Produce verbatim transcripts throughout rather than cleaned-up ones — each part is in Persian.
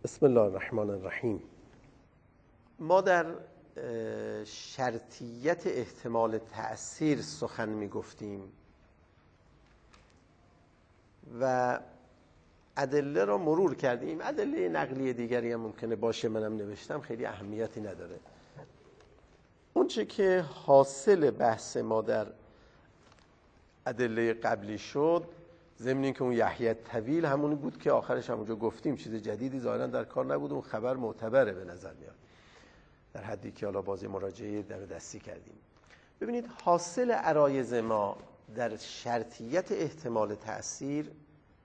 بسم الله الرحمن الرحیم. ما در شرطیت احتمال تأثیر سخن می گفتیم و ادله را مرور کردیم. ادله نقلی دیگری هم ممکنه باشه، منم نوشتم، خیلی اهمیتی نداره. اون چه که حاصل بحث ما در ادله قبلی شد، ضمن اینکه اون یحیی طویل همونی بود که آخرش همونجا گفتیم، چیز جدیدی ظاهرا در کار نبود، اون خبر معتبره به نظر میاد در حدی که حالا بازی مراجعه در دستی کردیم. ببینید حاصل عرایض ما در شرطیت احتمال تأثیر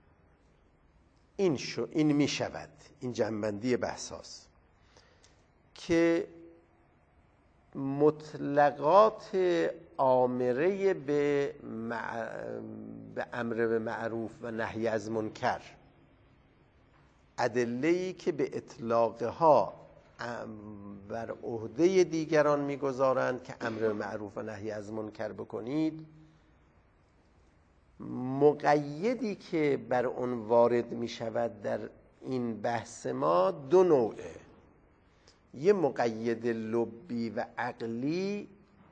این شو این می شود، این جنبندی بحث هاست که مطلقات آمره به, مع... به امر به معروف و نهی از منکر، ادله‌ای که به اطلاقها بر عهده دیگران میگذارند که امر به معروف و نهی از منکر بکنید، مقیدی که بر اون وارد می شود در این بحث ما دو نوعه. یه مقید لبی و عقلی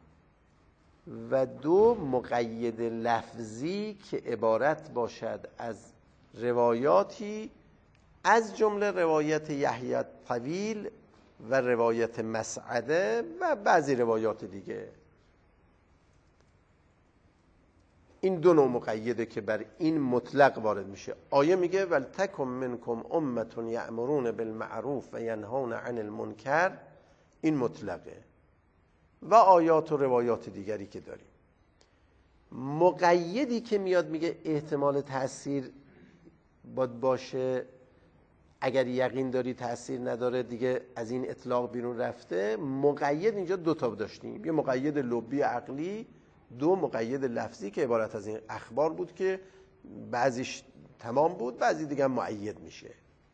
و دو مقید لفظی که عبارت باشد از روایاتی از جمله روایت یحیی طویل و روایت مسعده و بعضی روایات دیگه. این دو نوع مقیده که بر این مطلق وارد میشه. آیه میگه ولتکن منکم امة یأمرون بالمعروف و ینهون عن المنکر، این مطلقه، و آیات و روایات دیگری که داریم. مقیدی که میاد میگه احتمال تأثیر باید باشه، اگر یقین داری تأثیر نداره دیگه از این اطلاق بیرون رفته. مقید اینجا دو تا داشتیم، یه مقید لبی عقلی، دو مقید لفظی که عبارت از این اخبار بود که بعضیش تمام بود، بعضی دیگه هم مؤید میشه.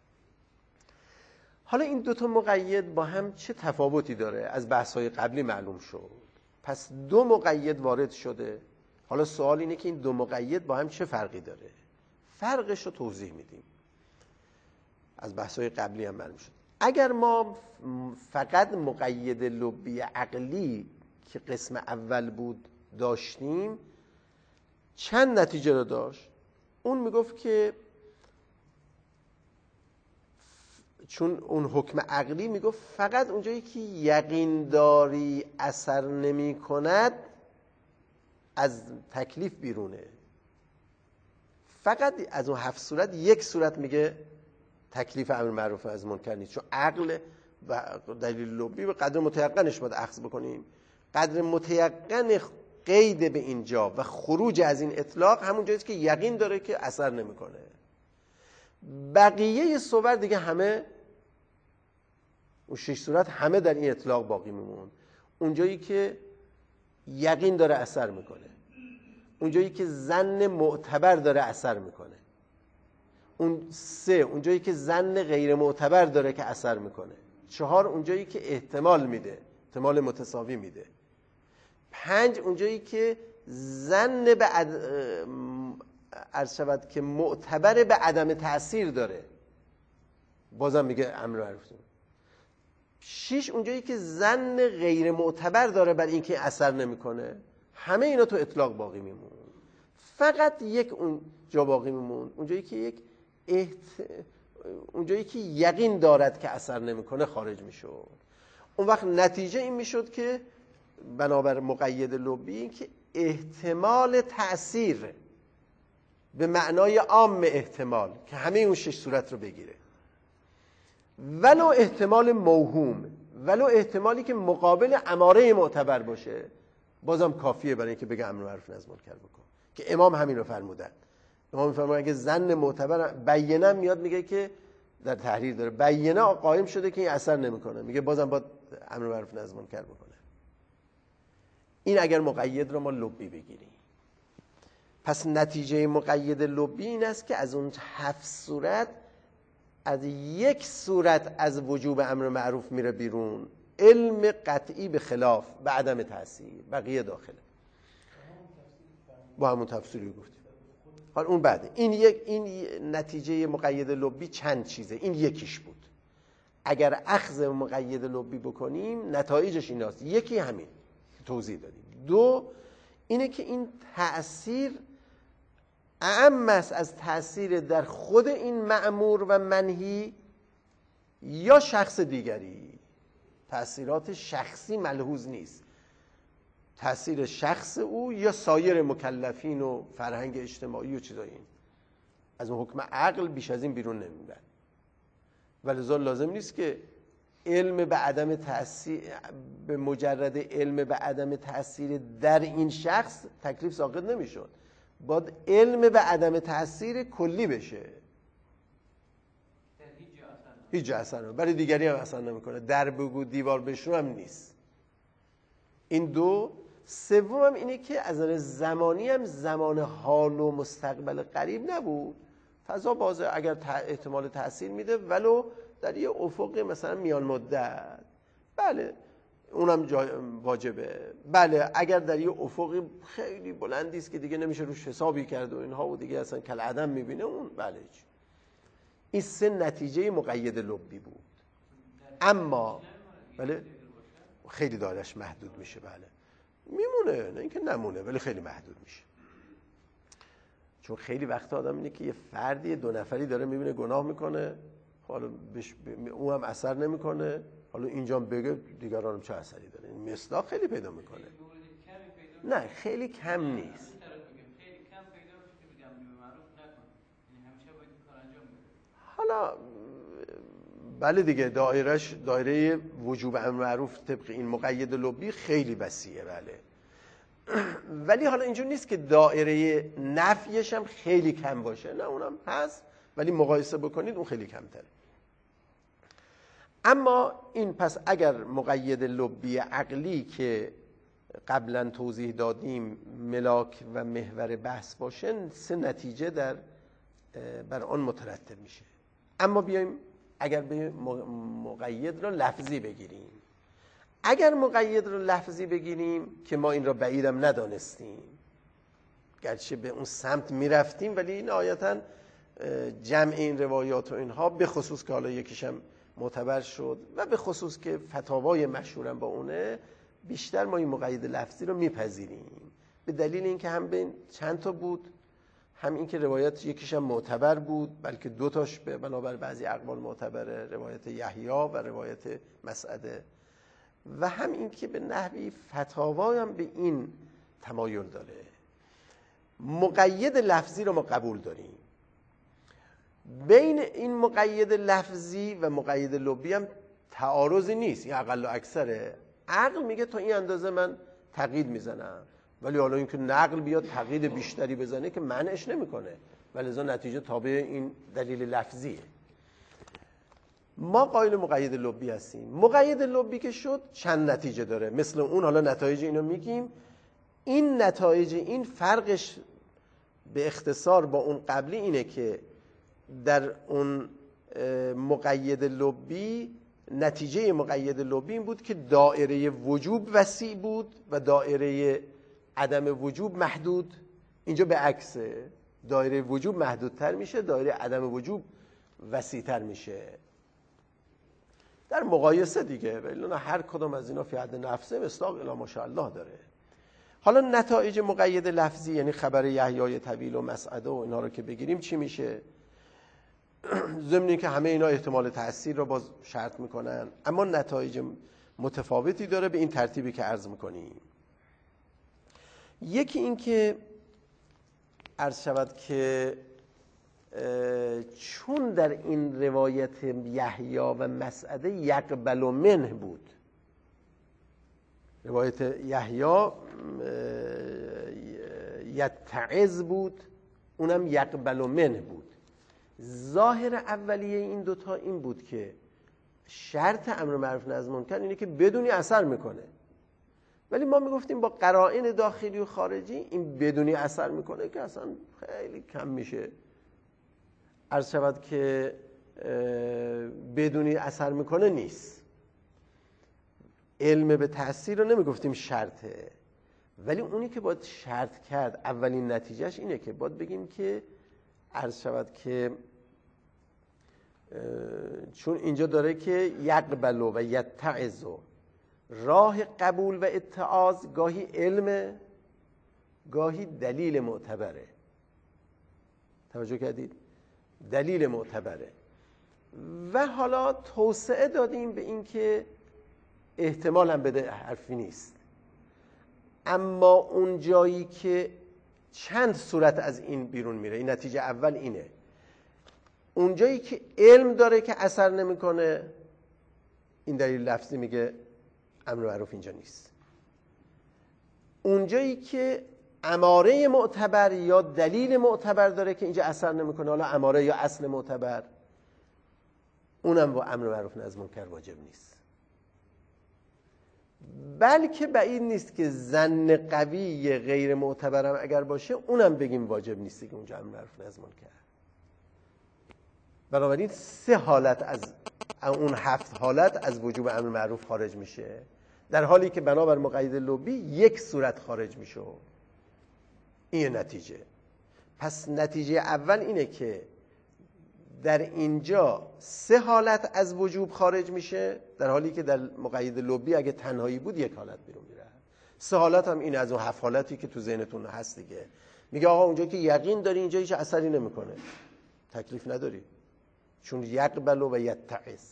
حالا این دو تا مقید با هم چه تفاوتی داره؟ از بحث‌های قبلی معلوم شد. پس دو مقید وارد شده. حالا سوال اینه که این دو مقید با هم چه فرقی داره؟ فرقش رو توضیح میدیم. از بحث‌های قبلی هم معلوم شد. اگر ما فقط مقید لبی عقلی که قسم اول بود داشتیم، چند نتیجه رو داشت. اون میگفت که چون اون حکم عقلی میگفت فقط اونجایی که یقین داری اثر نمی کند از تکلیف بیرونه. فقط از اون هفت صورت یک صورت میگه تکلیف امر معروف از منکر نیست، چون عقل و دلیل لبی به قدر متیقنش باید اخذ بکنیم. قدر متیقن قید به اینجا و خروج از این اطلاق همون جاییست که یقین داره که اثر نمیکنه. بقیه صور دیگه همه اون شش صورت همه در این اطلاق باقی میمون. اونجایی که یقین داره اثر میکنه، اونجایی که ظن معتبر داره اثر میکنه، اون سه اونجایی که ظن غیر معتبر داره که اثر میکنه، چهار اونجایی که احتمال میده، احتمال متساوی میده، پنج اونجایی که ظن به عد... عرض شود که معتبر به عدم تأثیر داره، بازم میگه امر معروف. شش اونجایی که ظن غیر معتبر داره بر اینکه اثر نمیکنه. همه اینا تو اطلاق باقی میمون. فقط یک اون جا باقی میمون، اونجایی که یک احت... اونجایی که یقین دارد که اثر نمیکنه خارج میشد. اون وقت نتیجه این میشد که بنابر مقید لبی که احتمال تأثیر به معنای عام احتمال که همه اون شش صورت رو بگیره، ولو احتمال موهوم، ولو احتمالی که مقابل اماره معتبر باشه، بازم کافیه برای اینکه بگه امر معروف نهی از منکر بکن، که امام همین رو فرمودن. امام میفرماید اگه ظن معتبر بینه میاد میگه که در تحریر داره بینه قائم شده که این اثر نمیکنه، میگه بازم باید امر معروف نهی از منکر بکنه. این اگر مقید رو ما لبی بگیریم. پس نتیجه مقید لبی این است که از اون هفت صورت از یک صورت از وجوب امر معروف میره بیرون، علم قطعی به خلاف به عدم تأثیر، بقیه داخله. با همون تفسیری گفتیم. حالا اون بعده. این یک این نتیجه مقید لبی چند چیزه. این یکیش بود. اگر اخذ مقید لبی بکنیم نتایجش ایناست. یکی همین توضیح دادیم. دو اینه که این تأثیر اعم است از تأثیر در خود این مأمور و منهی یا شخص دیگری. تأثیرات شخصی ملحوظ نیست، تأثیر شخص او یا سایر مکلفین و فرهنگ اجتماعی و چیزای این از اون حکم عقل بیش از این بیرون نمیرن. ولذا لازم نیست که علم به عدم تأثیر، به مجرد علم به عدم تأثیر در این شخص تکلیف ساقط نمیشد، باید علم به عدم تأثیر کلی بشه. هیچ اثر برای دیگری هم اثر نمیکنه. در بگو دیوار بشنو هم نیست. این دو. سوم هم اینه که از نظر زمانی هم زمان حال و مستقبل قریب نبود. فضا بازه اگر احتمال تأثیر میده ولو در یه افق مثلا میان مدت، بله اونم واجبه. بله اگر در یه افق خیلی بلندی است که دیگه نمیشه روش حسابی کرد و اینها و دیگه اصلا کل عدم میبینه، اون بله. این سه نتیجه مقید لبی بود. اما بله خیلی دایرش محدود میشه. بله میمونه، نه اینکه نمونه، ولی خیلی محدود میشه. چون خیلی وقت آدم اینه که یه فردی دو نفری داره میبینه گناه میکنه، حالا بش... او هم اثر نمیکنه، حالا اینجا بگه دیگرانم چه اثری داره. این مصداق خیلی پیدا میکنه. نه خیلی کم نیست. حالا بله دیگه دایرش دایره وجوب امر معروف طبق این مقید لبی خیلی وسیعه. بله ولی حالا اینجور نیست که دایره نفیش هم خیلی کم باشه، نه اونم هست ولی مقایسه بکنید اون خیلی کمتره. اما این پس اگر مقید لبی عقلی که قبلا توضیح دادیم ملاک و محور بحث باشه، سه نتیجه در بر آن مترتب میشه. اما بیایم اگر به مقید را لفظی بگیریم، اگر مقید را لفظی بگیریم که ما این را بعیدم ندانستیم، گرچه به اون سمت میرفتیم، ولی نهایتاً جمع این روایات و اینها به خصوص که حالا یکیشم معتبر شد و به خصوص که فتاوای مشهورم با اونه، بیشتر ما این مقید لفظی رو میپذیریم به دلیل اینکه هم بین چند تا بود، هم این که روایت یکیش هم معتبر بود، بلکه دو تاش به بنابر بعضی اقوال معتبره، روایت یحیی و روایت مسعده، و هم این که به نحوی فتاوا هم به این تمایل داره. مقید لفظی رو ما قبول داریم. بین این مقید لفظی و مقید لبی هم تعارضی نیست، این اقل و اکثره. عقل میگه تا این اندازه من تقیید میزنم، ولی حالا اینکه نقل بیاد تقیید بیشتری بزنه که منعش نمیکنه، ولی ازا نتیجه تابع این دلیل لفظیه. ما قائل مقید لبی هستیم. مقید لبی که شد چند نتیجه داره، مثل اون حالا نتایج اینو میگیم. این نتایج این فرقش به اختصار با اون قبلی اینه که در اون مقید لبی نتیجه مقید لبی این بود که دایره وجوب وسیع بود و دایره عدم وجوب محدود. اینجا به عکسه، دایره وجوب محدودتر میشه، دایره عدم وجوب وسیعتر میشه در مقایسه دیگه. ولی هر کدام از اینا فی حد نفسه مصداق الی ماشاءالله داره. حالا نتایج مقید لفظی یعنی خبر یحیی طویل و مسعده و اینا رو که بگیریم چی میشه؟ ضمن که همه اینا احتمال تأثیر رو باز شرط میکنن، اما نتایج متفاوتی داره به این ترتیبی که عرض میکنیم. یکی این که عرض شود که چون در این روایت یحیی و مسعده یقبل منه بود، روایت یحیی یتعظ بود، اونم یقبل منه بود. ظاهر اولیه این دوتا این بود که شرط امر معروف نهی از منکر اینه که بدونی اثر میکنه، ولی ما میگفتیم با قرائن داخلی و خارجی این بدونی اثر میکنه که اصلا خیلی کم میشه. عرض شود که بدونی اثر میکنه نیست. علم به تأثیر رو نمیگفتیم شرطه، ولی اونی که باید شرط کرد اولین نتیجهش اینه که باید بگیم که عرض شود که چون اینجا داره که یقبل و یتعظ، راه قبول و اتعاظ گاهی علم، گاهی دلیل معتبره. توجه کردید؟ دلیل معتبره. و حالا توسعه دادیم به این که احتمال هم بده حرفی نیست، اما اون جایی که چند صورت از این بیرون میره، این نتیجه اول اینه، اون جایی که علم داره که اثر نمیکنه، این دلیل لفظی میگه امر معروف اینجا نیست. اون جایی که اماره معتبر یا دلیل معتبر داره که اینجا اثر نمیکنه، حالا اماره یا اصل معتبر، اونم با امر معروف نهی از منکر واجب نیست. بلکه بعید نیست که ظن قوی غیر معتبرم اگر باشه اونم بگیم واجب نیست که اونجا امر معروف نهی از منکر. بنابراین سه حالت از اون هفت حالت از وجوب امر معروف خارج میشه، در حالی که بنابر مقید لبی یک صورت خارج میشه. این نتیجه. پس نتیجه اول اینه که در اینجا سه حالت از وجوب خارج میشه، در حالی که در مقید لبی اگه تنهایی بود یک حالت بیرون میره. سه حالت هم این از اون هفت حالتی که تو ذهنتون هست دیگه. میگه آقا اونجا که یقین داری اینجا هیچ اثری نمیکنه، تکلیف نداری، چون یقبل و یتعظ.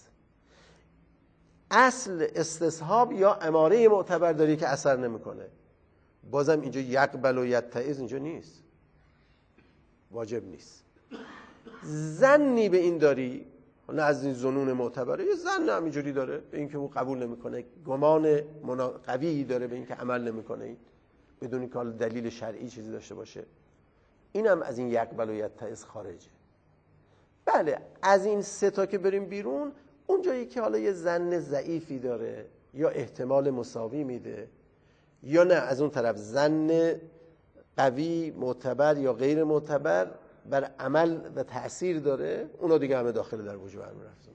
اصل استصحاب یا اماره معتبر داری که اثر نمیکنه، بازم اینجا یقبل و یتعظ اینجا نیست، واجب نیست. ظنی به این داری، نه از این ظنون معتبره، یه ظن همینجوری داره به اینکه او قبول نمیکنه، گمان قوی داره به اینکه عمل نمیکنه بدون اینکه دلیل شرعی چیزی داشته باشه، اینم از این یقبل و یتعظ خارجه. بله از این سه تا که بریم بیرون، اون جایی که حالا یه ظن ضعیفی داره یا احتمال مساوی میده، یا نه از اون طرف ظن قوی معتبر یا غیر معتبر بر عمل و تأثیر داره، اونا دیگه همه داخل در وجوب امر معروف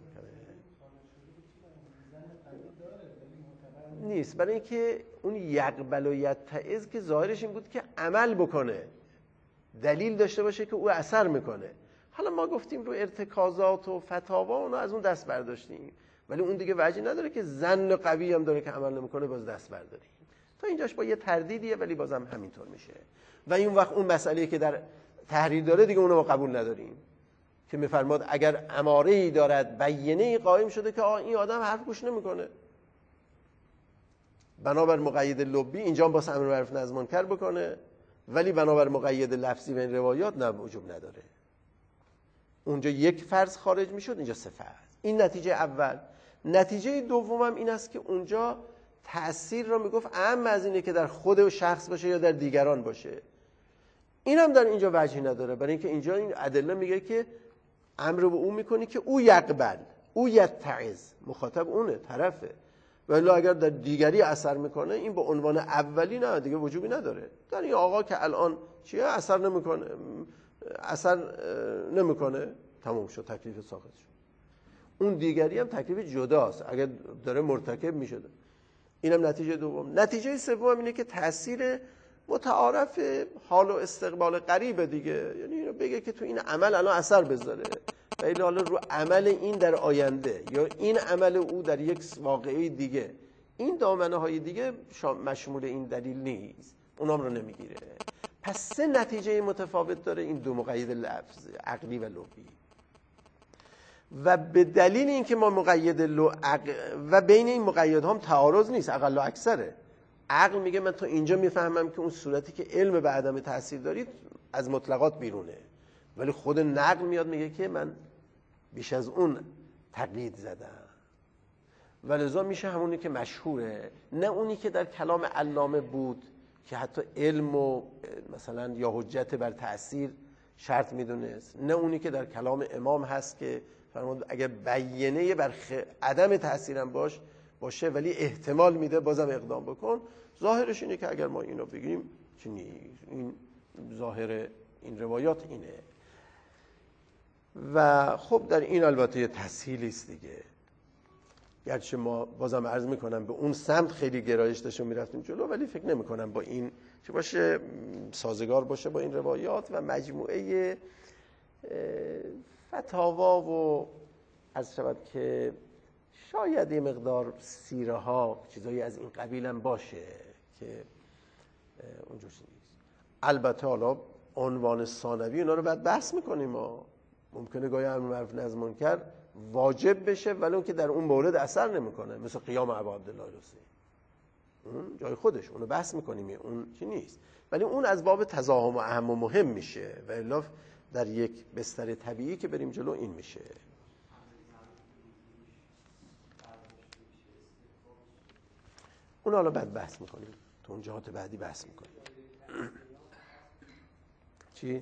نیست. برای اینکه اون یقبل و یتعظ که ظاهرش این بود که عمل بکنه، دلیل داشته باشه که او اثر میکنه. حالا ما گفتیم رو ارتکازات و فتاوا اونا از اون دست برداشتیم، ولی اون دیگه وجهی نداره که ظن قوی هم داره که عمل نمیکنه باز دست برداریم. تا اینجاش با یه تردیدیه ولی بازم همینطور میشه. و این وقت اون مسئله‌ای که در تحریر داره دیگه اونو ما قبول نداریم، که میفرماد اگر اماره‌ای دارد بیینه‌ای قائم شده که آه این آدم حرف گوش نمیکنه، بنابر مقید لبی اینجا با امر معروف نهی از منکر بکنه، ولی بنابر مقید لفظی و این روایات نه وجوب نداره. اونجا یک فرض خارج میشد، اینجا سه فرض. این نتیجه اول. نتیجه دومم این است که اونجا تأثیر رو میگفت اهم از اینه که در خود شخص باشه یا در دیگران باشه. این هم در اینجا وجهی نداره، برای اینکه اینجا این ادله میگه که امر به او میکنی که او یقبل، او یتعظ، مخاطب اونه، طرفه. ولی اگر در دیگری اثر میکنه این به عنوان اولی نه دیگه وجوبی نداره. در این آقا که الان چیه اثر نمیکنه، اثر نمیکنه، تموم شد، تکلیف ساقط شد. اون دیگری هم تکلیف جداست اگر داره مرتکب میشده. اینم نتیجه دوم. نتیجه سوم اینه که تاثیر متعارف حال و استقبال قریب دیگه، یعنی اینو بگه که تو این عمل الان اثر بذاره، ولی حالا رو عمل این در آینده یا این عمل او در یک واقعه دیگه، این دامنه های دیگه مشمول این دلیل نیست، اونام رو نمیگیره. پس سه نتیجه متفاوت داره این دو مقید لفظ، عقلی و لغوی. و به دلیل اینکه ما مقید لو عق... و بین این مقیدها هم تعارض نیست، اقل و اکثره. عقل میگه من تا اینجا میفهمم که اون صورتی که علم به عدم تاثیر دارید از مطلقات بیرونه، ولی خود نقل میاد میگه که من بیش از اون تقیید زدم. ولذا میشه همونی که مشهوره، نه اونی که در کلام علامه بود که حتی علم و مثلا یا حجت بر تأثیر شرط میدونست، نه اونی که در کلام امام هست که فرمود اگر بیینه بر خ... عدم تأثیرم باش باشه ولی احتمال میده بازم اقدام بکن. ظاهرش اینه که اگر ما اینو بگیم چی نیست، این ظاهر این روایات اینه. و خب در این البته یه تسهیلی است دیگه، گرچه ما بازم عرض میکنم به اون سمت خیلی گرایش داشتیم میرفتیم جلو، ولی فکر نمیکنم با این چه باشه سازگار باشه با این روایات و مجموعه فتاوا و عرض شود که شاید یه مقدار سیره ها چیزایی از این قبیل هم باشه که اونجور نیست. البته حالا عنوان ثانوی اونا رو بعد بحث میکنیم. ما ممکنه گاهی امر معروف نهی از منکر واجب بشه ولی اون که در اون مورد اثر نمیکنه، مثل قیام ابا عبدالله الحسینی، اون جای خودش اونو بحث میکنیم، اون چی نیست، ولی اون از باب تزاحم و اهم و مهم میشه و الا در یک بستر طبیعی که بریم جلو این میشه. اون حالا بعد بحث میکنیم، تو اون جهات بعدی بحث میکنیم. چی؟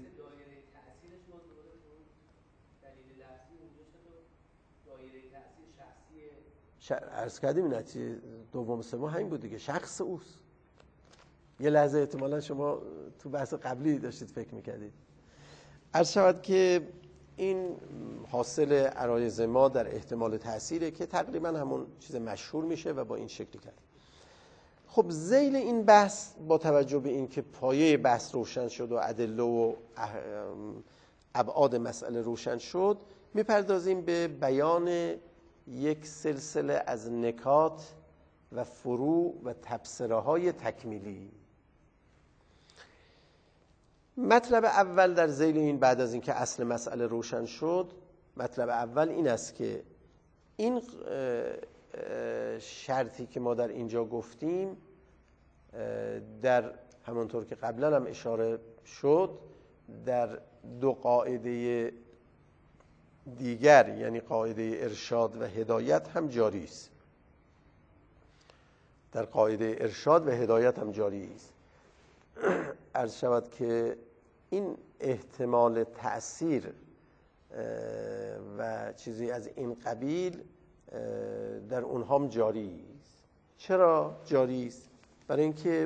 ش... عرض کردیم نتیجه دوم سوم همین بود دیگه، شخص اوست. یه لحظه احتمالا شما تو بحث قبلی داشتید فکر میکردید. عرض شود که این حاصل عرایض ما در احتمال تأثیره که تقریبا همون چیز مشهور میشه و با این شکلی کرد. خب ذیل این بحث با توجه به این که پایه بحث روشن شد و ادله و ابعاد مسئله روشن شد، میپردازیم به بیان یک سلسله از نکات و فروع و تبصره های تکمیلی. مطلب اول در ذیل این، بعد از اینکه اصل مسئله روشن شد، مطلب اول این است که این شرطی که ما در اینجا گفتیم در همونطور که قبلا هم اشاره شد در دو قاعده دیگر، یعنی قاعده ارشاد و هدایت هم جاری است. در قاعده ارشاد و هدایت هم جاری است. عرض شود که این احتمال تأثیر و چیزی از این قبیل در اونها هم جاری است. چرا جاری است؟ برای اینکه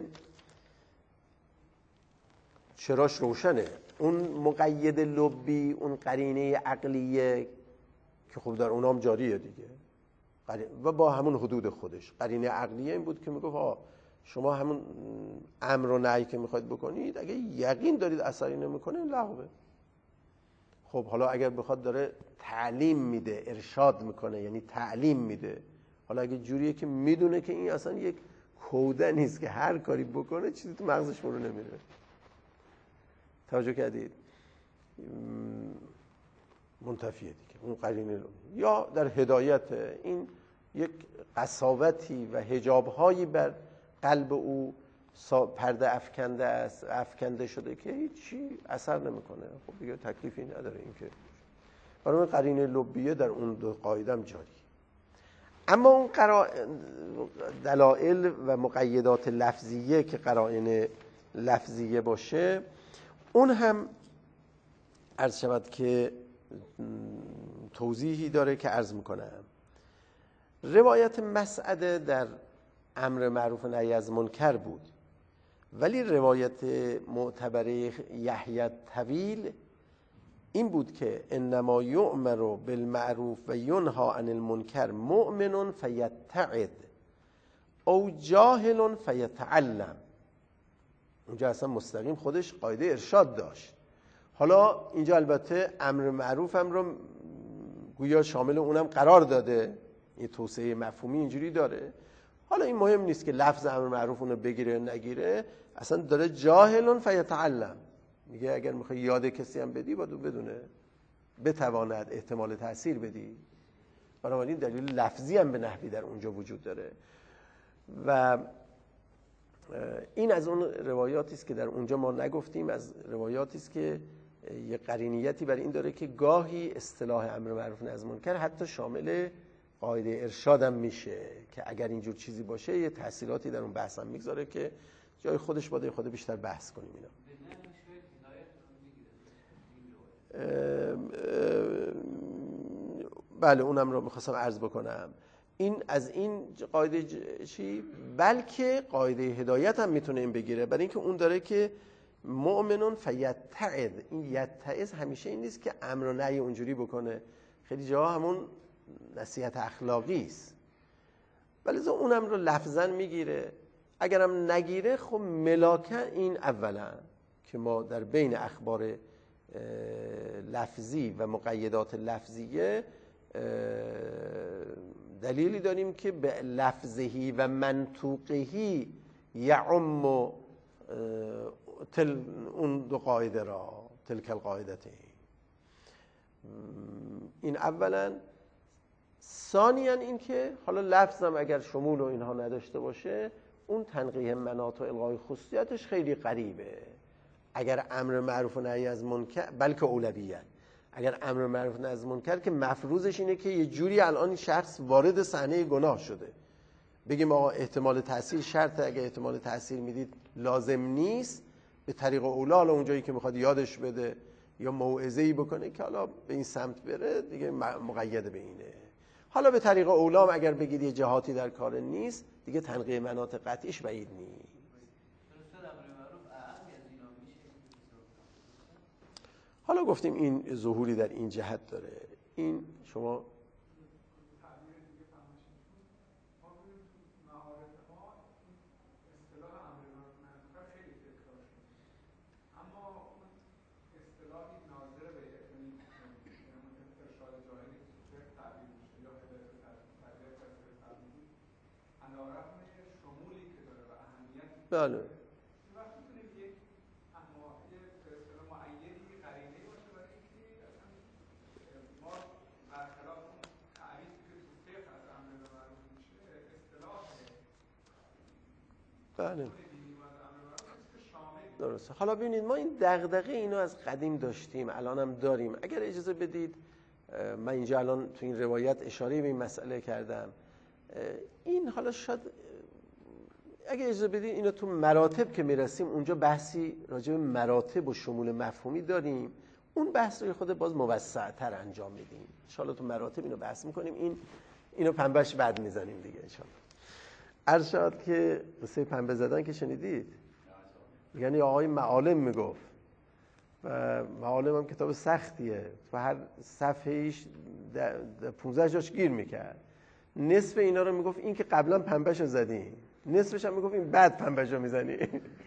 چراش روشنه. اون مقید لبی، اون قرینه عقلیه که خب در اونها هم جاریه دیگه و با همون حدود خودش. قرینه عقلیه این بود که میگفت آه شما همون امر و نهی که میخواید بکنید اگه یقین دارید اثری نمیکنه لغوه. خب حالا اگر بخواد داره تعلیم میده، ارشاد میکنه، یعنی تعلیم میده، حالا اگه جوریه که میدونه که این اصلا یک کوده نیست که هر کاری بکنه چیزی تو مغزش برو نمیره. توجه کردید؟ منتفیه دیگه اون قرینه. یا در هدایت این یک قساوتی و حجاب‌هایی بر قلب او پرده افکنده است، افکنده شده که هیچی اثر نمیکنه. خب دیگه تکلیفی نداره این که برای اون قرینه لبیه در اون دو قاعده هم جاری. اما اون قرا... دلائل و مقیدات لفظیه که قرائن لفظیه باشه، اون هم عرض شود که توضیحی داره که عرض میکنم. روایت مسعده در امر معروف و نهی از منکر بود، ولی روایت معتبره یحیی طویل این بود که انما یؤمر بالمعروف و ینهی عن المنکر مؤمن فیتعظ او جاهل فیتعلم. اونجا اصلا مستقیم خودش قاعده ارشاد داشت. حالا اینجا البته امر معروف هم رو گویا شامل اونم قرار داده، این توسعه مفهومی اینجوری داره. حالا این مهم نیست که لفظ امر معروف اونو بگیره نگیره، اصلا داره جاهل فیتعلم میگه اگر میخوای یاد کسی هم بدی باید بدونه، بتواند احتمال تأثیر بدی. بنابراین دلیل لفظی هم به نحوی در اونجا وجود داره و این از اون روایاتی است که در اونجا ما نگفتیم، از روایاتی است که یه قرینیتی برای این داره که گاهی اصطلاح امر معروف نهی از منکر حتی شامل قاعده ارشاد هم میشه که اگر اینجور چیزی باشه یه تأثیراتی در اون بحث هم میگذاره که جای خودش باید خود بیشتر بحث کنیم اینا. بله اونم رو میخواستم عرض بکنم. این از این قاعده چی؟ بلکه قاعده هدایت هم میتونه این بگیره، برای اینکه اون داره که مؤمنون فیتعظ. این یتعظ همیشه این نیست که امر و نهی اونجوری بکنه، خیلی جاها همون نصیحت اخلاقی است، ولی اونم رو لفظا میگیره. اگرم نگیره خب ملاکه این اولا که ما در بین اخبار لفظی و مقیدات لفظیه دلیلی داریم که به لفظهی و منطوقهی یعم تل اون دو قاعده را تلک القاعدتین. این اولا. ثانیاً این که حالا لفظم اگر شمول و اینها نداشته باشه، اون تنقیح مناط و الغای خصوصیتش خیلی غریبه. اگر امر معروف و نهی از منکر، بلکه اولویت، اگر امر معروف و نهی از منکر که مفروضش اینه که یه جوری الان این شخص وارد صحنه گناه شده، بگیم آقا احتمال تأثیر شرطه، اگه احتمال تأثیر میدید لازم نیست، به طریق اولا حالا اونجایی که میخواد یادش بده یا موعظه‌ای بکنه که حالا به این سمت بره، دیگه مقید به اینه. حالا به طریق اولام اگر بگید یه جهاتی در کار نیست، دیگه تنقیح مناط قطعیش بعید نیست. حالا گفتیم این ظهوری در این جهت داره. این شما بله بله درسته. حالا ببینید ما این دغدغه اینو از قدیم داشتیم، الان هم داریم. اگر اجازه بدید من اینجا الان تو این روایت اشاره به این مسئله کردم. این حالا شاید اگر اجازه بدید اینو تو مراتب که میرسیم اونجا بحثی راجع به مراتب و شمول مفهومی داریم، اون بحث رو خود باز موسع‌تر انجام میدیم. ان شاءالله تو مراتب اینو بحث میکنیم. این اینو پنبهش بعد میزنیم دیگه ان شاءالله. ارشاد که قصه پنبه زدن که شنیدید، یعنی آقای معالم میگفت و معالم هم کتاب سختیه، تو هر صفحه‌ایش پانزده جاش گیر میکرد. نصف اینا رو میگفت این که قبلا پنبهشو زدی، نصفش هم میگفت این بعد پنبهشو میزنی.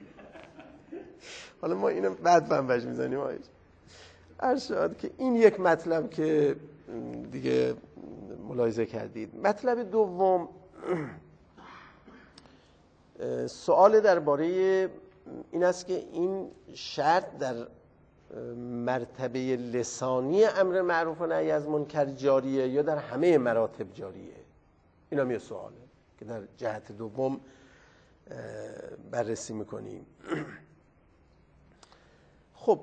حالا ما اینو بعد پنبهش میزنیم. ارشاد که این یک مطلب که دیگه ملاحظه کردید. مطلب دوم سوال درباره این است که این شرط در مرتبه لسانی امر معروف و نهی از منکر جاریه یا در همه مراتب جاریه؟ این هم یه سواله که در جهت دوم بررسی میکنیم. خب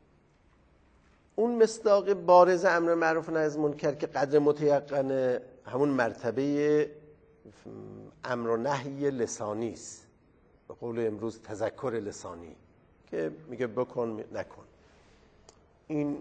اون مصداق بارز امر معروف و نهی از منکر که قدر متیقن همون مرتبه امر و نهی لسانی است، به قول امروز تذکر لسانی که میگه بکن نکن. این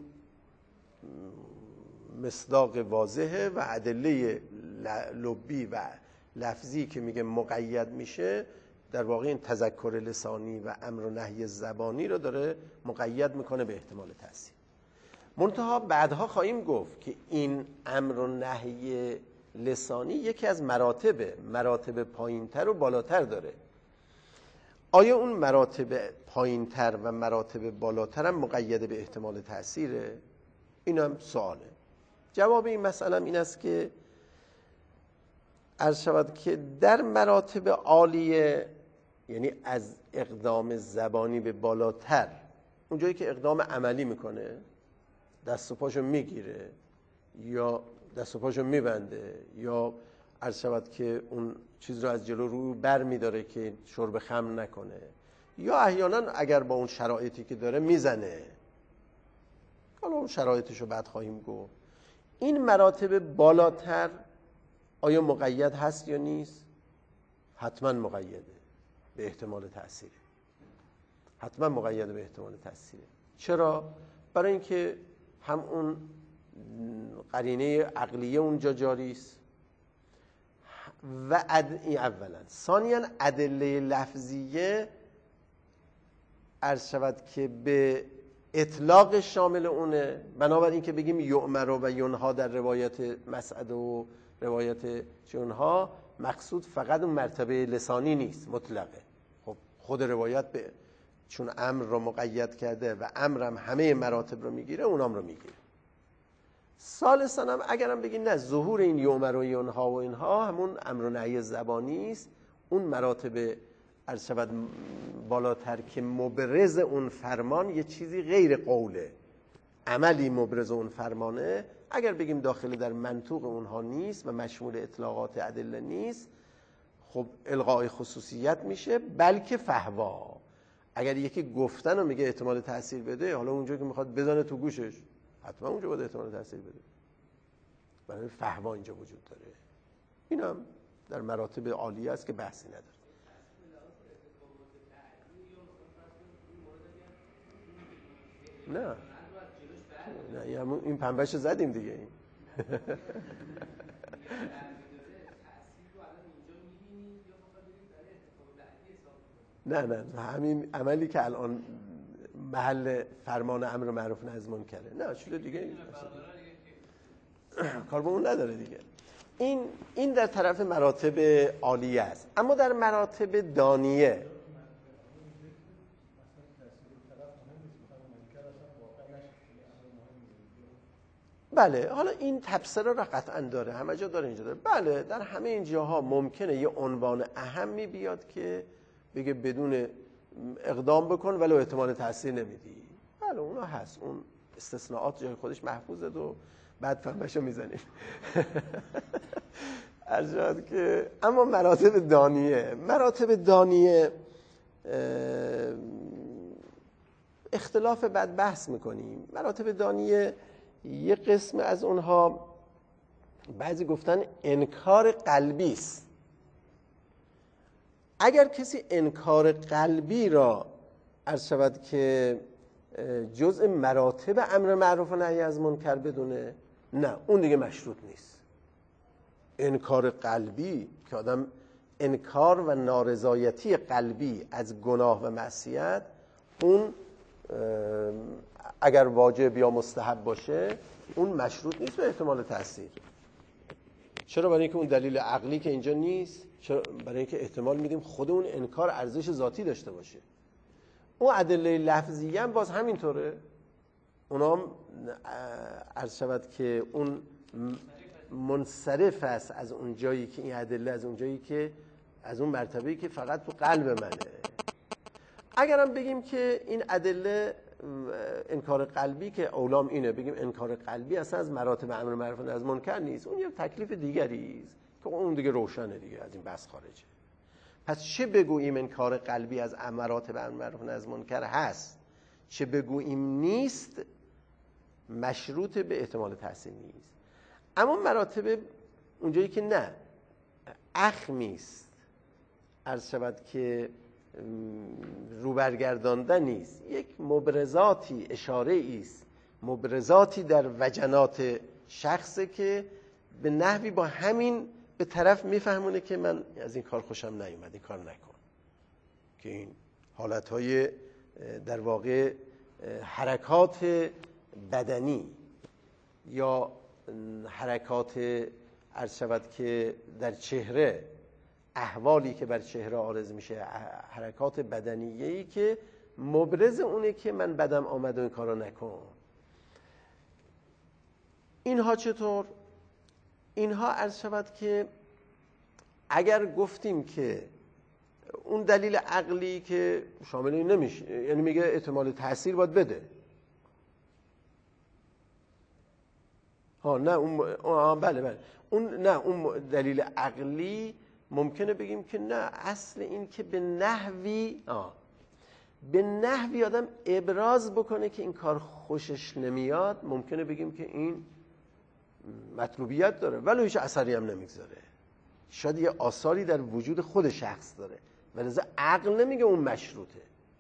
مصداق واضحه و ادله لبی و لفظی که میگه مقید میشه در واقع این تذکر لسانی و امر و نهی زبانی رو داره مقید میکنه به احتمال تأثیر. منتها بعدها خواهیم گفت که این امر و نهی لسانی یکی از مراتب مراتب پایینتر و بالاتر داره. آیا اون مراتب پایینتر و مراتب بالاتر هم مقید به احتمال تأثیره؟ این هم سواله. جواب این مسئله این است که عرض شود که در مراتب عالیه، یعنی از اقدام زبانی به بالاتر، اونجایی که اقدام عملی میکنه، دست و پاشو میگیره یا دست و پاشو میبنده یا عرض شود که اون چیز رو از جلو رو بر میداره که شرب خمر نکنه، یا احیانا اگر با اون شرایطی که داره میزنه، حالا اون شرایطش رو بعد خواهیم گفت. این مراتب بالاتر آیا مقید هست یا نیست؟ حتما مقیده به احتمال تأثیره. حتما مقید به احتمال تأثیره. چرا؟ برای اینکه هم اون قرینه عقلیه اونجا جاری است و اد... این اولا. ثانیاً ادله لفظیه عرض شود که به اطلاق شامل اونه، بنابراین که بگیم یؤمر و ینها در روایت مسعد و روایت چونها مقصود فقط اون مرتبه لسانی نیست، مطلقه. خب خود روایت به چون امر رو مقید کرده و امرم همه مراتب رو میگیره، اونام رو میگیره. ثالثاً هم اگرم بگین نه ظهور این یؤمر و ینها و اینها همون امر و نهی زبانی است، اون مراتب عرض شود بالاتر که مبرز اون فرمان یه چیزی غیر قوله، عملی مبرز اون فرمانه، اگر بگیم داخل در منطوق اونها نیست و مشمول اطلاقات ادله نیست، خب الغای خصوصیت میشه، بلکه فهوا. اگر یکی گفتن و میگه احتمال تاثیر بده، حالا اونجا که میخواد بزنه تو گوشش، حتما اونجا باید احتمال تاثیر بده، برای فهوا اینجا وجود داره. این هم در مراتب عالیه است که بحثی نداره. نه نه این پنبهشو زدیم دیگه. این نه نه همین عملی که الان محل فرمان امر معروف نهی از منکره، نه چیز دیگه کار با اون نداره دیگه. این این در طرف مراتب عالیه است. اما در مراتب دانیه بله، حالا این تبصره را قطعا داره، همه جا داره، اینجا داره. بله در همه این جاها ممکنه یه عنوان اهمی بیاد که بگه بدون اقدام بکن ولی احتمال تاثیر نمیدی. بله اونا هست، اون استثناءات جای خودش محفوظه و بعد فهمشو میزنیم. ارجاد که اما مراتب دانیه مراتب دانیه اختلاف بعد بحث میکنیم. مراتب دانیه یه قسم از اونها بعضی گفتن انکار قلبی است. اگر کسی انکار قلبی را عرض شود که جزء مراتب امر معروف و نهی از منکر بدونه، نه اون دیگه مشروط نیست. انکار قلبی که آدم انکار و نارضایتی قلبی از گناه و معصیت، اون اگر واجب یا مستحب باشه اون مشروط نیست به احتمال تاثیر. چرا؟ برای اینکه اون دلیل عقلی که اینجا نیست. چرا؟ برای اینکه احتمال میدیم خود اون انکار ارزش ذاتی داشته باشه. اون ادله لفظی هم باز همینطوره، اونا هم عرض شود که اون منصرف است از اون جایی که این ادله از اون جایی که از اون مرتبه‌ای که فقط تو قلب منه. اگرم بگیم که این ادله انکار قلبی که اولام اینه، بگیم انکار قلبی اصلا از مراتب امر معروف و نهی از منکر نیست، اون یه تکلیف دیگری است که اون دیگه روشنه دیگه، از این بحث خارجه. پس چه بگوییم انکار قلبی از مراتب امر معروف و نهی از منکر هست، چه بگوییم نیست، مشروط به احتمال تحسین نیست. اما مراتب اونجایی که نه اخمی است، عرض شود که روبرگردانده نیست، یک مبرزاتی اشاره است، مبرزاتی در وجنات شخصه که به نحوی با همین به طرف میفهمونه که من از این کار خوشم نیومد، این کار نکن. که این حالتهای در واقع حرکات بدنی یا حرکات عرض شود که در چهره، احوالی که بر چهره عارض میشه، حرکات بدنیه‌ای که مبرز اونه که من بدم آمد و این کارو نکن. اینها چطور؟ اینها عرض شود که اگر گفتیم که اون دلیل عقلی که شامل این نمیشه، یعنی میگه احتمال تأثیر باید بده، ها نه اون بله بله اون نه اون دلیل عقلی ممکنه بگیم که نه، اصل این که به نحوی آه به نحوی آدم ابراز بکنه که این کار خوشش نمیاد، ممکنه بگیم که این مطلوبیت داره ولی هیچ اثری هم نمیگذاره، شاید یه آثاری در وجود خود شخص داره ولذا عقل نمیگه اون مشروطه.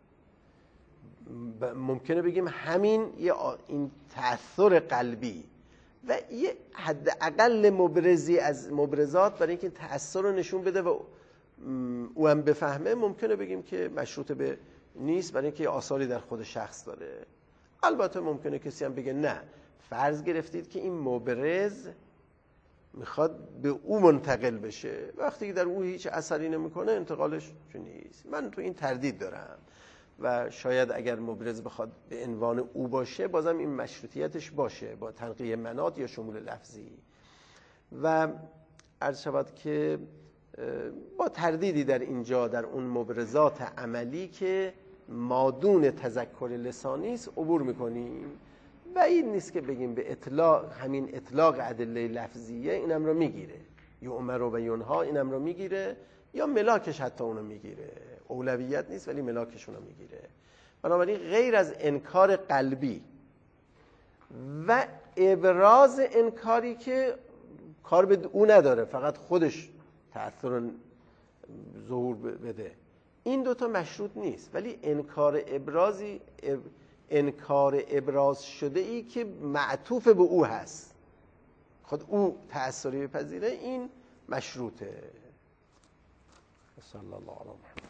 ممکنه بگیم همین یه این تأثیر قلبی و یه حد اقل مبرزی از مبرزات برای اینکه تأثیر رو نشون بده و او هم بفهمه، ممکنه بگیم که مشروط به نیست برای اینکه آثاری در خود شخص داره. البته ممکنه کسی هم بگه نه، فرض گرفتید که این مبرز میخواد به او منتقل بشه، وقتی که در او هیچ اثری نمیکنه انتقالش چون نیست. من تو این تردید دارم. و شاید اگر مبرز بخواد به عنوان او باشه بازم این مشروطیتش باشه با تنقیه مناط یا شمول لفظی. و عرض شود که با تردیدی در اینجا در اون مبرزات عملی که مادون تذکر لسانی است عبور میکنیم. بعید نیست که بگیم به اطلاق، همین اطلاق ادله لفظیه اینم رو میگیره، یؤمر و ینها اینم رو میگیره، یا ملاکش حتی اونو میگیره. اولویت نیست ولی ملاکش اونو میگیره. بنابراین غیر از انکار قلبی و ابراز انکاری که کار به او نداره، فقط خودش تأثیر ظهور بده، این دوتا مشروط نیست. ولی انکار ابرازی انکار ابراز شده ای که معطوف به او هست، خود او تأثیری بپذیره، این مشروطه. صلی الله علیه و